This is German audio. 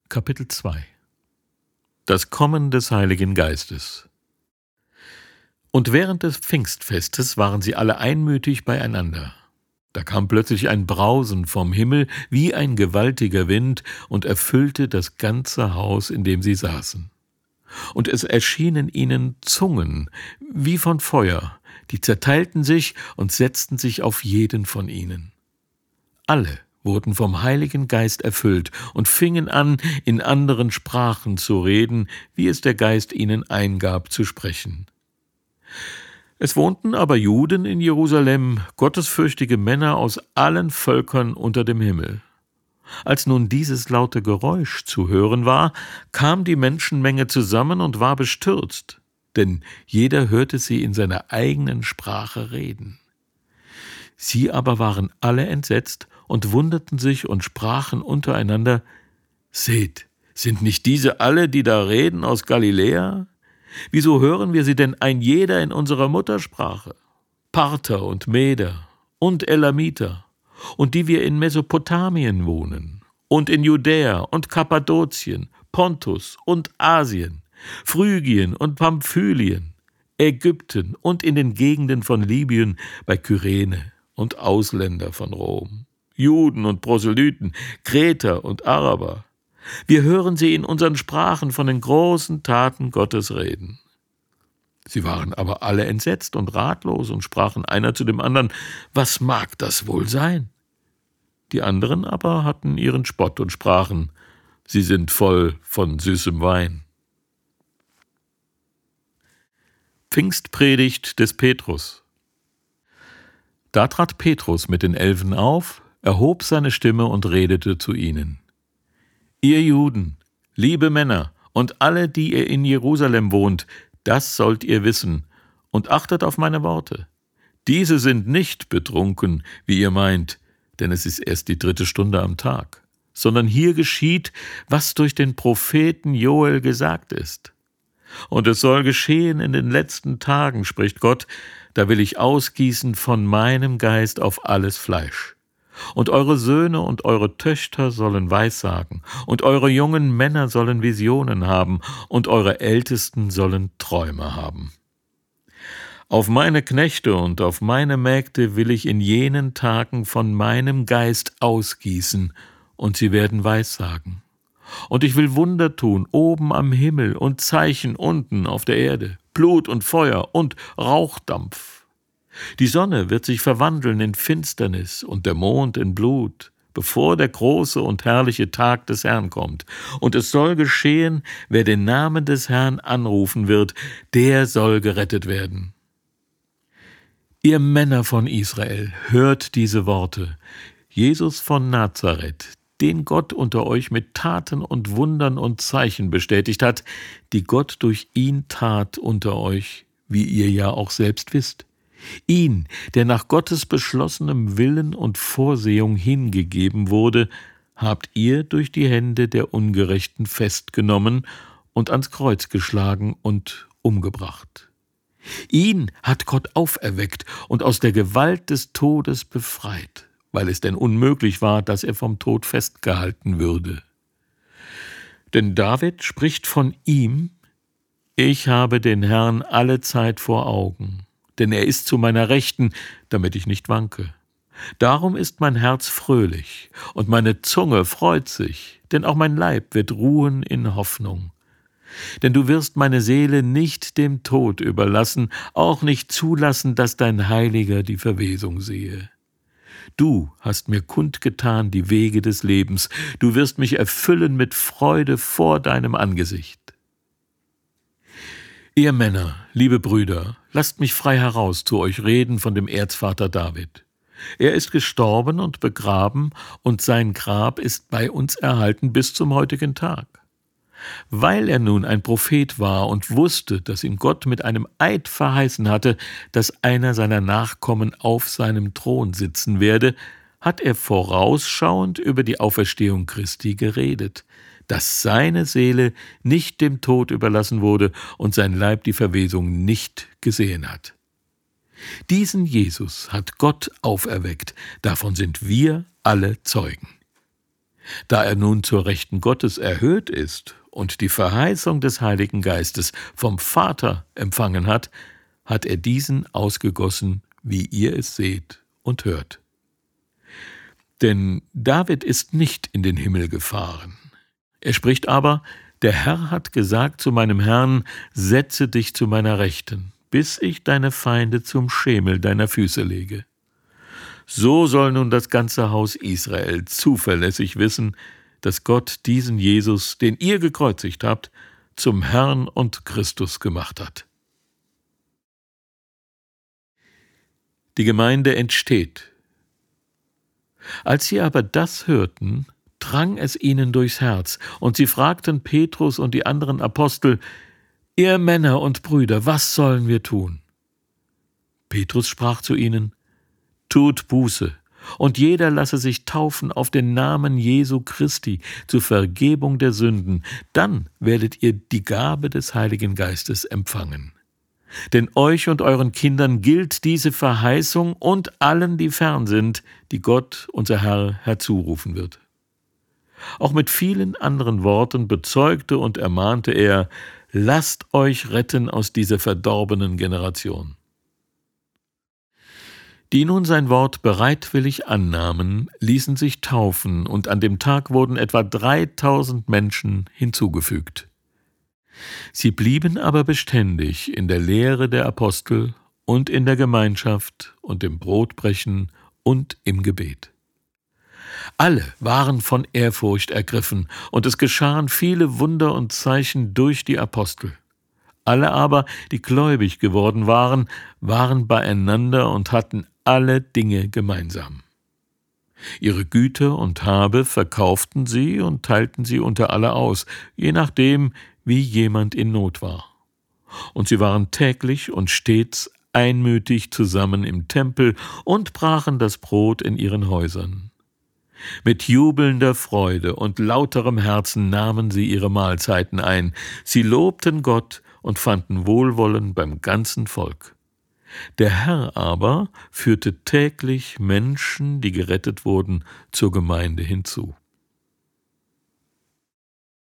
Kapitel 2 Das Kommen des Heiligen Geistes. Und während des Pfingstfestes waren sie alle einmütig beieinander. Da kam plötzlich ein Brausen vom Himmel wie ein gewaltiger Wind und erfüllte das ganze Haus, in dem sie saßen. Und es erschienen ihnen Zungen wie von Feuer, die zerteilten sich und setzten sich auf jeden von ihnen. Alle wurden vom Heiligen Geist erfüllt und fingen an, in anderen Sprachen zu reden, wie es der Geist ihnen eingab zu sprechen. Es wohnten aber Juden in Jerusalem, gottesfürchtige Männer aus allen Völkern unter dem Himmel. Als nun dieses laute Geräusch zu hören war, kam die Menschenmenge zusammen und war bestürzt, denn jeder hörte sie in seiner eigenen Sprache reden. Sie aber waren alle entsetzt und wunderten sich und sprachen untereinander: Seht, sind nicht diese alle, die da reden, aus Galiläa? Wieso hören wir sie denn ein jeder in unserer Muttersprache? Parther und Meder und Elamiter, und die wir in Mesopotamien wohnen, und in Judäa und Kappadokien, Pontus und Asien, Phrygien und Pamphylien, Ägypten und in den Gegenden von Libyen bei Kyrene und Ausländer von Rom, Juden und Proselyten, Kreter und Araber. Wir hören sie in unseren Sprachen von den großen Taten Gottes reden. Sie waren aber alle entsetzt und ratlos und sprachen einer zu dem anderen: Was mag das wohl sein? Die anderen aber hatten ihren Spott und sprachen: Sie sind voll von süßem Wein. Pfingstpredigt des Petrus. Da trat Petrus mit den 11 auf, erhob seine Stimme und redete zu ihnen: Ihr Juden, liebe Männer und alle, die ihr in Jerusalem wohnt, das sollt ihr wissen, und achtet auf meine Worte. Diese sind nicht betrunken, wie ihr meint, denn es ist erst die 3. Stunde am Tag, sondern hier geschieht, was durch den Propheten Joel gesagt ist. Und es soll geschehen in den letzten Tagen, spricht Gott, da will ich ausgießen von meinem Geist auf alles Fleisch. Und eure Söhne und eure Töchter sollen Weissagen, und eure jungen Männer sollen Visionen haben, und eure Ältesten sollen Träume haben. Auf meine Knechte und auf meine Mägde will ich in jenen Tagen von meinem Geist ausgießen, und sie werden Weissagen. Und ich will Wunder tun, oben am Himmel und Zeichen unten auf der Erde, Blut und Feuer und Rauchdampf. Die Sonne wird sich verwandeln in Finsternis und der Mond in Blut, bevor der große und herrliche Tag des Herrn kommt. Und es soll geschehen, wer den Namen des Herrn anrufen wird, der soll gerettet werden. Ihr Männer von Israel, hört diese Worte. Jesus von Nazareth, den Gott unter euch mit Taten und Wundern und Zeichen bestätigt hat, die Gott durch ihn tat unter euch, wie ihr ja auch selbst wisst. Ihn, der nach Gottes beschlossenem Willen und Vorsehung hingegeben wurde, habt ihr durch die Hände der Ungerechten festgenommen und ans Kreuz geschlagen und umgebracht. Ihn hat Gott auferweckt und aus der Gewalt des Todes befreit, weil es denn unmöglich war, dass er vom Tod festgehalten würde. Denn David spricht von ihm: Ich habe den Herrn alle Zeit vor Augen, denn er ist zu meiner Rechten, damit ich nicht wanke. Darum ist mein Herz fröhlich und meine Zunge freut sich, denn auch mein Leib wird ruhen in Hoffnung. Denn du wirst meine Seele nicht dem Tod überlassen, auch nicht zulassen, dass dein Heiliger die Verwesung sehe. Du hast mir kundgetan die Wege des Lebens, du wirst mich erfüllen mit Freude vor deinem Angesicht. Ihr Männer, liebe Brüder, lasst mich frei heraus zu euch reden von dem Erzvater David. Er ist gestorben und begraben, und sein Grab ist bei uns erhalten bis zum heutigen Tag. Weil er nun ein Prophet war und wusste, dass ihm Gott mit einem Eid verheißen hatte, dass einer seiner Nachkommen auf seinem Thron sitzen werde, hat er vorausschauend über die Auferstehung Christi geredet, dass seine Seele nicht dem Tod überlassen wurde und sein Leib die Verwesung nicht gesehen hat. Diesen Jesus hat Gott auferweckt, davon sind wir alle Zeugen. Da er nun zur Rechten Gottes erhöht ist und die Verheißung des Heiligen Geistes vom Vater empfangen hat, hat er diesen ausgegossen, wie ihr es seht und hört. Denn David ist nicht in den Himmel gefahren. Er spricht aber: Der Herr hat gesagt zu meinem Herrn, setze dich zu meiner Rechten, bis ich deine Feinde zum Schemel deiner Füße lege. So soll nun das ganze Haus Israel zuverlässig wissen, dass Gott diesen Jesus, den ihr gekreuzigt habt, zum Herrn und Christus gemacht hat. Die Gemeinde entsteht. Als sie aber das hörten, drang es ihnen durchs Herz, und sie fragten Petrus und die anderen Apostel: Ihr Männer und Brüder, was sollen wir tun? Petrus sprach zu ihnen: Tut Buße, und jeder lasse sich taufen auf den Namen Jesu Christi zur Vergebung der Sünden, dann werdet ihr die Gabe des Heiligen Geistes empfangen. Denn euch und euren Kindern gilt diese Verheißung und allen, die fern sind, die Gott, unser Herr, herzurufen wird. Auch mit vielen anderen Worten bezeugte und ermahnte er: Lasst euch retten aus dieser verdorbenen Generation. Die nun sein Wort bereitwillig annahmen, ließen sich taufen, und an dem Tag wurden etwa 3000 Menschen hinzugefügt. Sie blieben aber beständig in der Lehre der Apostel und in der Gemeinschaft und im Brotbrechen und im Gebet. Alle waren von Ehrfurcht ergriffen, und es geschahen viele Wunder und Zeichen durch die Apostel. Alle aber, die gläubig geworden waren, waren beieinander und hatten alle Dinge gemeinsam. Ihre Güter und Habe verkauften sie und teilten sie unter alle aus, je nachdem, wie jemand in Not war. Und sie waren täglich und stets einmütig zusammen im Tempel und brachen das Brot in ihren Häusern. Mit jubelnder Freude und lauterem Herzen nahmen sie ihre Mahlzeiten ein. Sie lobten Gott und fanden Wohlwollen beim ganzen Volk. Der Herr aber führte täglich Menschen, die gerettet wurden, zur Gemeinde hinzu.